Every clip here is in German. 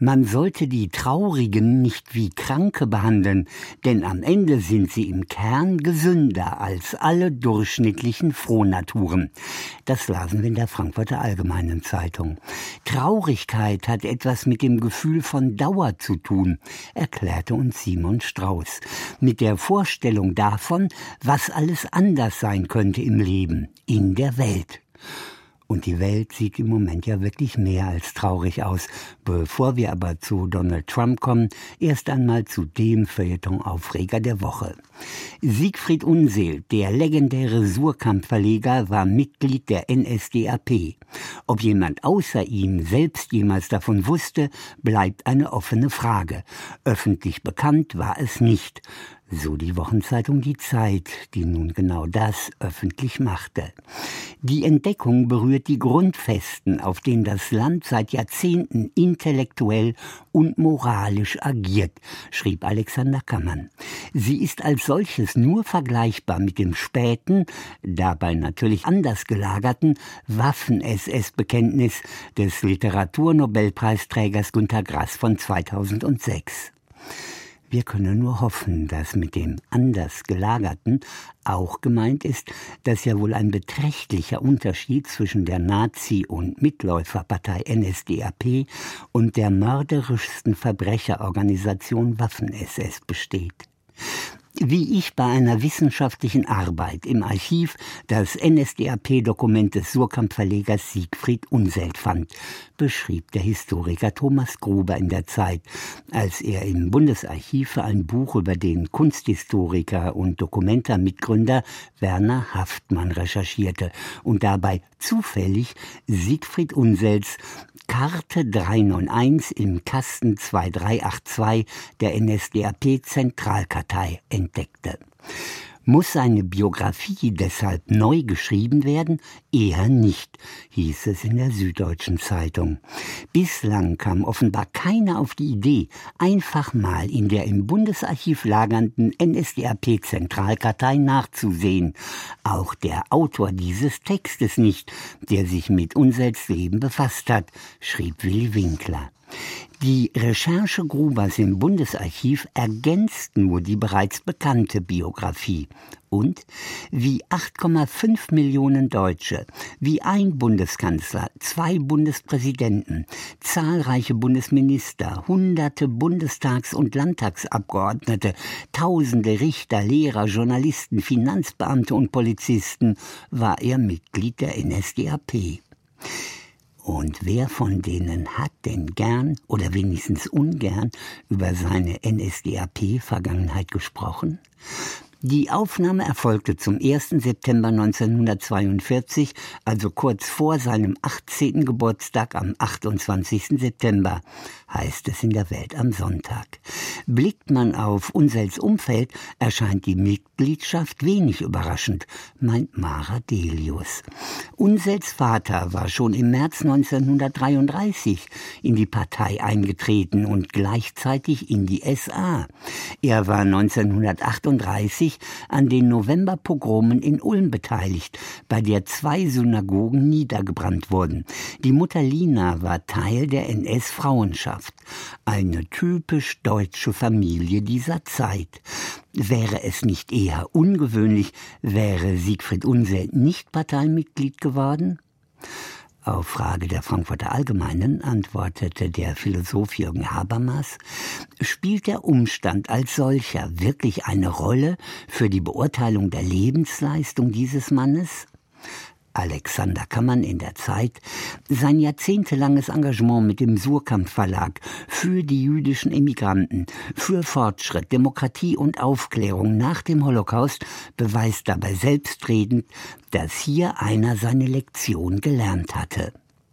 Man sollte die Traurigen nicht wie Kranke behandeln, denn am Ende sind sie im Kern gesünder als alle durchschnittlichen Frohnaturen. Das lasen wir in der Frankfurter Allgemeinen Zeitung. Traurigkeit hat etwas mit dem Gefühl von Dauer zu tun, erklärte uns Simon Strauß. Mit der Vorstellung davon, was alles anders sein könnte im Leben, in der Welt. Und die Welt sieht im Moment ja wirklich mehr als traurig aus. Bevor wir aber zu Donald Trump kommen, erst einmal zu dem Feuilleton-Aufreger der Woche. Siegfried Unseld, der legendäre Suhrkamp-Verleger, war Mitglied der NSDAP. Ob jemand außer ihm selbst jemals davon wusste, bleibt eine offene Frage. Öffentlich bekannt war es nicht. So die Wochenzeitung Die Zeit, die nun genau das öffentlich machte. Die Entdeckung berührt die Grundfesten, auf denen das Land seit Jahrzehnten intellektuell und moralisch agiert, schrieb Alexander Kammann. Sie ist als solches nur vergleichbar mit dem späten, dabei natürlich anders gelagerten Waffen-SS-Bekenntnis des Literaturnobelpreisträgers Günter Grass von 2006. Wir können nur hoffen, dass mit dem anders Gelagerten auch gemeint ist, dass ja wohl ein beträchtlicher Unterschied zwischen der Nazi- und Mitläuferpartei NSDAP und der mörderischsten Verbrecherorganisation Waffen-SS besteht. Wie ich bei einer wissenschaftlichen Arbeit im Archiv das NSDAP-Dokument des Suhrkamp-Verlegers Siegfried Unseld fand, beschrieb der Historiker Thomas Gruber in der Zeit, als er im Bundesarchiv für ein Buch über den Kunsthistoriker und Documenta-Mitgründer Werner Haftmann recherchierte und dabei zufällig Siegfried Unselds Karte 391 im Kasten 2382 der NSDAP-Zentralkartei entdeckte. Muss seine Biografie deshalb neu geschrieben werden? Eher nicht, hieß es in der Süddeutschen Zeitung. Bislang kam offenbar keiner auf die Idee, einfach mal in der im Bundesarchiv lagernden NSDAP-Zentralkartei nachzusehen. Auch der Autor dieses Textes nicht, der sich mit Unselds Leben befasst hat, schrieb Willi Winkler. Die Recherche Grubers im Bundesarchiv ergänzt nur die bereits bekannte Biografie. Und wie 8,5 Millionen Deutsche, wie ein Bundeskanzler, 2 Bundespräsidenten, zahlreiche Bundesminister, hunderte Bundestags- und Landtagsabgeordnete, tausende Richter, Lehrer, Journalisten, Finanzbeamte und Polizisten war er Mitglied der NSDAP. Und wer von denen hat denn gern oder wenigstens ungern über seine NSDAP-Vergangenheit gesprochen? Die Aufnahme erfolgte zum 1. September 1942, also kurz vor seinem 18. Geburtstag am 28. September, heißt es in der Welt am Sonntag. Blickt man auf Unselds Umfeld, erscheint die Mitgliedschaft wenig überraschend, meint Mara Delius. Unselds Vater war schon im März 1933 in die Partei eingetreten und gleichzeitig in die SA. Er war 1938 an den Novemberpogromen in Ulm beteiligt, bei der 2 Synagogen niedergebrannt wurden. Die Mutter Lina war Teil der NS-Frauenschaft. Eine typisch deutsche Familie dieser Zeit. Wäre es nicht eher ungewöhnlich, wäre Siegfried Unseld nicht Parteimitglied geworden? Auf Frage der Frankfurter Allgemeinen antwortete der Philosoph Jürgen Habermas: Spielt der Umstand als solcher wirklich eine Rolle für die Beurteilung der Lebensleistung dieses Mannes? Alexander Kammann in der Zeit: Sein jahrzehntelanges Engagement mit dem Suhrkamp Verlag für die jüdischen Emigranten, für Fortschritt, Demokratie und Aufklärung nach dem Holocaust beweist dabei selbstredend, dass hier einer seine Lektion gelernt hatte.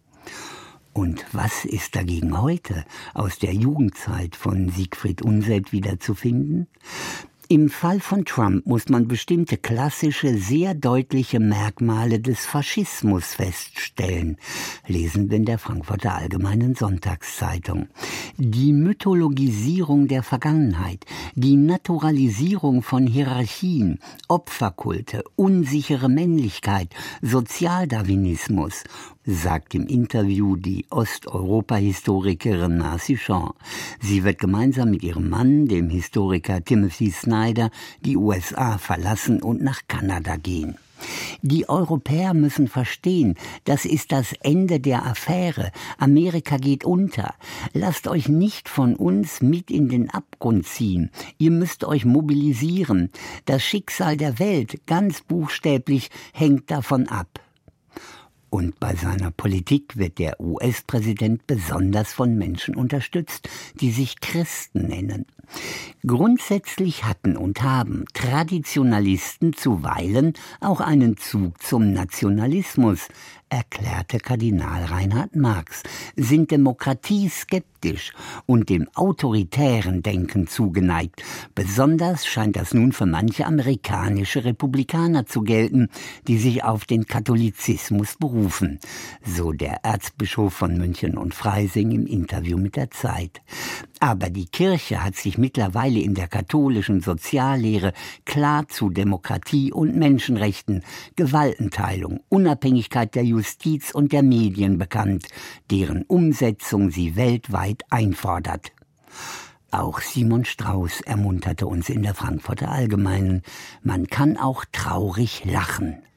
Und was ist dagegen heute aus der Jugendzeit von Siegfried Unseld wiederzufinden? Im Fall von Trump muss man bestimmte klassische, sehr deutliche Merkmale des Faschismus feststellen, lesen wir in der Frankfurter Allgemeinen Sonntagszeitung. Die Mythologisierung der Vergangenheit, die Naturalisierung von Hierarchien, Opferkulte, unsichere Männlichkeit, Sozialdarwinismus sagt im Interview die Osteuropa-Historikerin Marcy Shaw. Sie wird gemeinsam mit ihrem Mann, dem Historiker Timothy Snyder, die USA verlassen und nach Kanada gehen. Die Europäer müssen verstehen, das ist das Ende der Affäre. Amerika geht unter. Lasst euch nicht von uns mit in den Abgrund ziehen. Ihr müsst euch mobilisieren. Das Schicksal der Welt, ganz buchstäblich, hängt davon ab. Und bei seiner Politik wird der US-Präsident besonders von Menschen unterstützt, die sich Christen nennen. Grundsätzlich hatten und haben Traditionalisten zuweilen auch einen Zug zum Nationalismus, erklärte Kardinal Reinhard Marx, sind demokratieskeptisch und dem autoritären Denken zugeneigt. Besonders scheint das nun für manche amerikanische Republikaner zu gelten, die sich auf den Katholizismus berufen, so der Erzbischof von München und Freising im Interview mit der Zeit. Aber die Kirche hat sich mittlerweile in der katholischen Soziallehre klar zu Demokratie und Menschenrechten, Gewaltenteilung, Unabhängigkeit der Justiz und der Medien bekannt, deren Umsetzung sie weltweit einfordert. Auch Simon Strauß ermunterte uns in der Frankfurter Allgemeinen: Man kann auch traurig lachen.